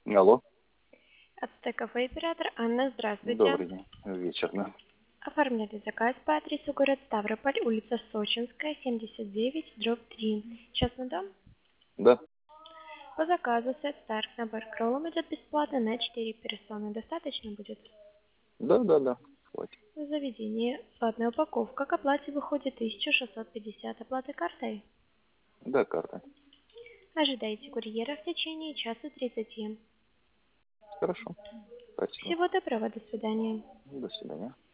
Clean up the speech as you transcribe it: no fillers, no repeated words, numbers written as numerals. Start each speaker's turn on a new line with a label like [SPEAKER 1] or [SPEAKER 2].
[SPEAKER 1] Алло,
[SPEAKER 2] Ацтекафе оператор Анна, здравствуйте.
[SPEAKER 1] добрый день, вечер, да?
[SPEAKER 2] Оформляли заказ по адресу город Ставрополь, улица Сочинская, 79/3. Частный дом?
[SPEAKER 1] Да,
[SPEAKER 2] По заказу сет Старк набор кроллом идет бесплатно на 4 персоны. Достаточно будет?
[SPEAKER 1] да, хватит.
[SPEAKER 2] В заведении платная упаковка. К оплате выходит 1650. Оплата картой.
[SPEAKER 1] Да, карта.
[SPEAKER 2] Ожидайте курьера в течение часа 30.
[SPEAKER 1] Хорошо, спасибо.
[SPEAKER 2] Всего доброго, до свидания.
[SPEAKER 1] До свидания.